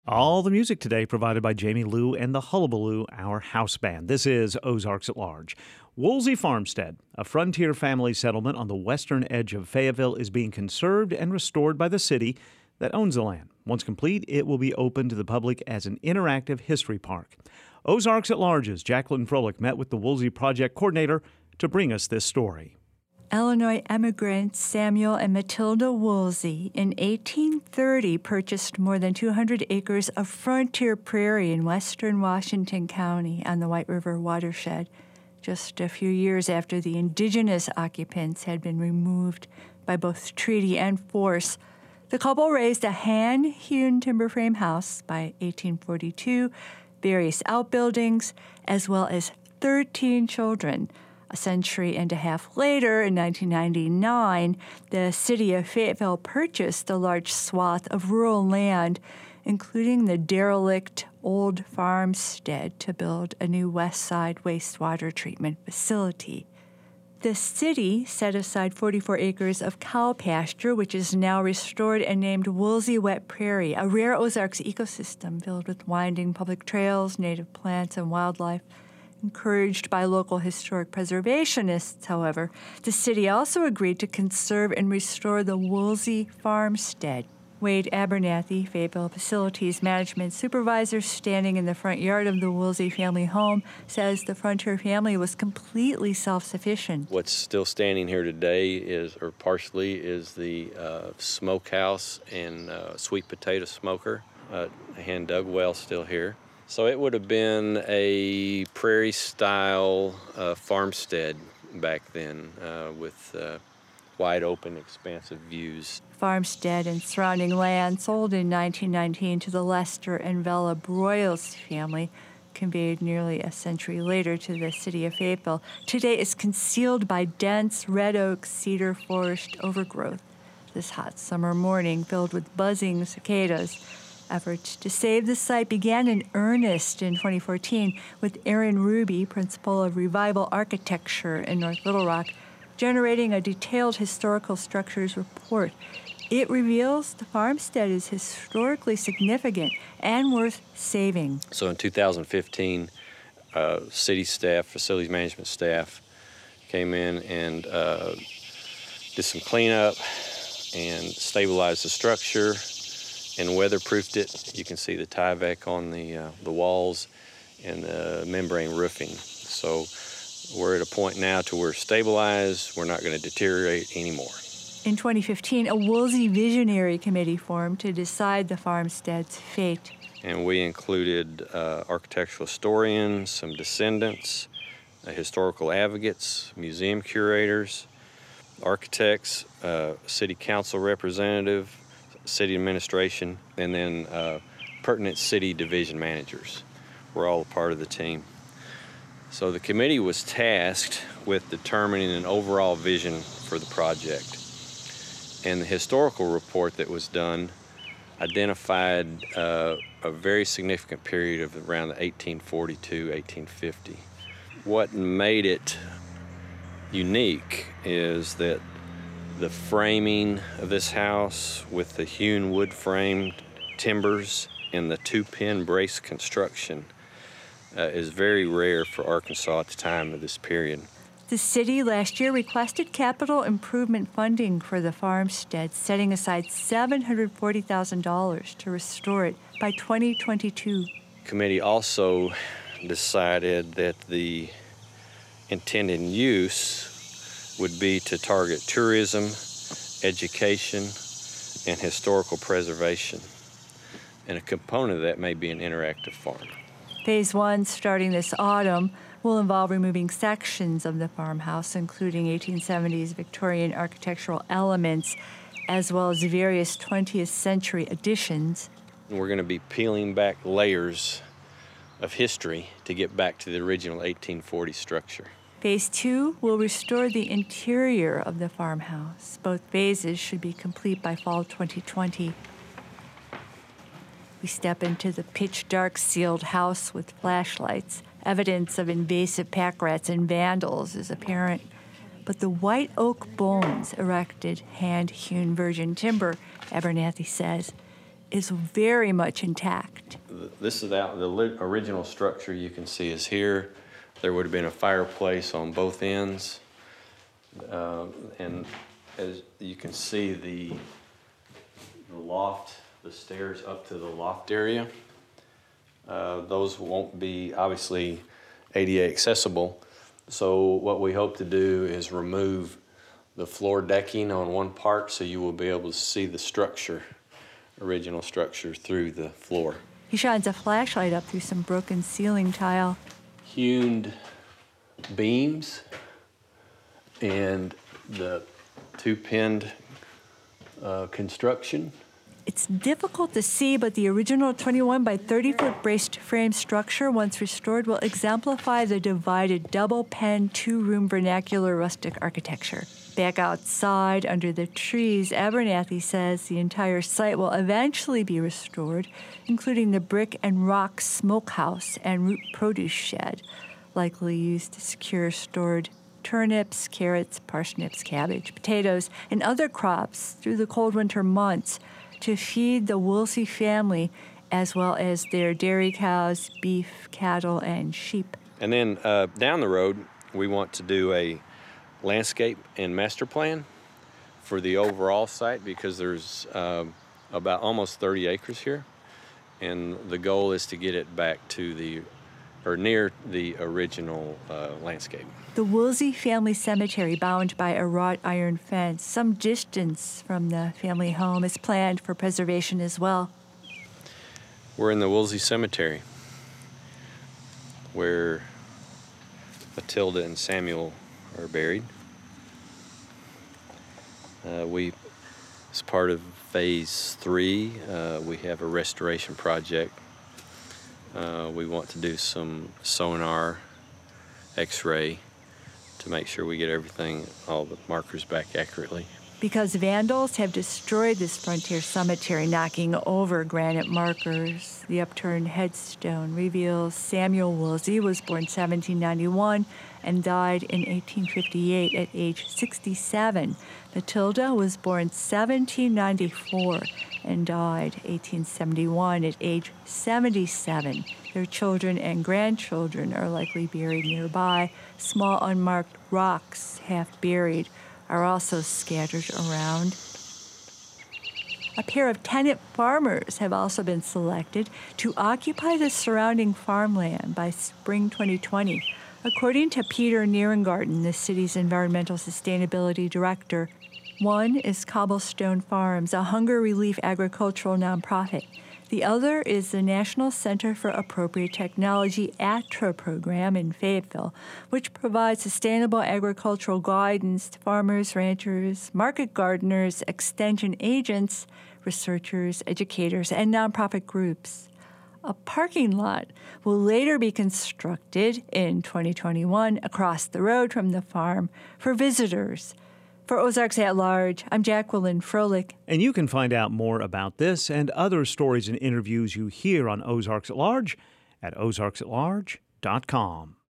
All the music today provided by Jamie Lou and the Hullabaloo, our house band. This is Ozarks at Large. Woolsey Farmstead, a frontier family settlement on the western edge of Fayetteville, is being conserved and restored by the city that owns the land. Once complete, it will be open to the public as an interactive history park. Ozarks at Large's Jacqueline Froelich met with the Woolsey Project coordinator to bring us this story. Illinois immigrants Samuel and Matilda Woolsey in 1830 purchased more than 200 acres of frontier prairie in western Washington County on the White River watershed, just a few years after the indigenous occupants had been removed by both treaty and force. The couple raised a hand-hewn timber frame house by 1842, various outbuildings, as well as 13 children. A century and a half later, in 1999, the city of Fayetteville purchased a large swath of rural land, including the derelict old farmstead, to build a new West Side wastewater treatment facility. The city set aside 44 acres of cow pasture, which is now restored and named Woolsey Wet Prairie, a rare Ozarks ecosystem filled with winding public trails, native plants, and wildlife. Encouraged by local historic preservationists, however, the city also agreed to conserve and restore the Woolsey farmstead. Wade Abernathy, Fayetteville Facilities Management Supervisor, standing in the front yard of the Woolsey family home, says the Frontier family was completely self-sufficient. What's still standing here today is the smokehouse and sweet potato smoker. Hand dug well still here. So it would have been a prairie-style farmstead back then with wide open, expansive views. Farmstead and surrounding land sold in 1919 to the Lester and Vella Broyles family, conveyed nearly a century later to the city of Fayetteville, today is concealed by dense red oak cedar forest overgrowth. This hot summer morning filled with buzzing cicadas. Efforts to save the site began in earnest in 2014 with Aaron Ruby, principal of Revival Architecture in North Little Rock, generating a detailed historical structures report. It reveals the farmstead is historically significant and worth saving. So in 2015, city staff, facilities management staff, came in and did some cleanup and stabilized the structure and weatherproofed it. You can see the Tyvek on the walls and the membrane roofing. So we're at a point now to where stabilized, we're not going to deteriorate anymore. In 2015, a Woolsey Visionary Committee formed to decide the farmstead's fate. And we included architectural historians, some descendants, historical advocates, museum curators, architects, city council representative, city administration, and then pertinent city division managers. We're all a part of the team. So the committee was tasked with determining an overall vision for the project. And the historical report that was done identified a very significant period of around 1842, 1850. What made it unique is that the framing of this house with the hewn wood framed timbers and the two-pin brace construction is very rare for Arkansas at the time of this period. The city last year requested capital improvement funding for the farmstead, setting aside $740,000 to restore it by 2022. The committee also decided that the intended use would be to target tourism, education, and historical preservation. And a component of that may be an interactive farm. Phase 1, starting this autumn, will involve removing sections of the farmhouse, including 1870s Victorian architectural elements, as well as various 20th century additions. We're going to be peeling back layers of history to get back to the original 1840 structure. Phase 2 will restore the interior of the farmhouse. Both phases should be complete by fall 2020. We step into the pitch-dark sealed house with flashlights. Evidence of invasive pack rats and vandals is apparent. But the white oak bones erected hand-hewn virgin timber, Abernathy says. is very much intact. This is the original structure you can see is here. There would have been a fireplace on both ends. And as you can see, the loft, the stairs up to the loft area, those won't be obviously ADA accessible. So what we hope to do is remove the floor decking on one part so you will be able to see the structure, original structure, through the floor. He shines a flashlight up through some broken ceiling tile. Hewn beams and the two-pinned construction. It's difficult to see, but the original 21 by 30-foot braced frame structure, once restored, will exemplify the divided double-pen, two-room vernacular rustic architecture. Back outside, under the trees, Abernathy says the entire site will eventually be restored, including the brick and rock smokehouse and root produce shed, likely used to secure stored turnips, carrots, parsnips, cabbage, potatoes, and other crops through the cold winter months to feed the Woolsey family, as well as their dairy cows, beef, cattle, and sheep. And then down the road, we want to do a landscape and master plan for the overall site, because there's about almost 30 acres here, and the goal is to get it back to near the original landscape. The Woolsey family cemetery, bound by a wrought iron fence some distance from the family home, is planned for preservation as well. We're in the Woolsey Cemetery, where Matilda and Samuel are buried. As part of phase 3, we have a restoration project. We want to do some sonar, X-ray, to make sure we get everything, all the markers back accurately. Because vandals have destroyed this frontier cemetery, knocking over granite markers. The upturned headstone reveals Samuel Woolsey was born 1791 and died in 1858 at age 67. Matilda was born 1794 and died 1871 at age 77. Their children and grandchildren are likely buried nearby. Small unmarked rocks, half buried, are also scattered around. A pair of tenant farmers have also been selected to occupy the surrounding farmland by spring 2020. According to Peter Nierengarten, the city's environmental sustainability director, one is Cobblestone Farms, a hunger relief agricultural nonprofit. The other is the National Center for Appropriate Technology ATRA program in Fayetteville, which provides sustainable agricultural guidance to farmers, ranchers, market gardeners, extension agents, researchers, educators, and nonprofit groups. A parking lot will later be constructed in 2021 across the road from the farm for visitors. For Ozarks at Large, I'm Jacqueline Froelich. And you can find out more about this and other stories and interviews you hear on Ozarks at Large at ozarksatlarge.com.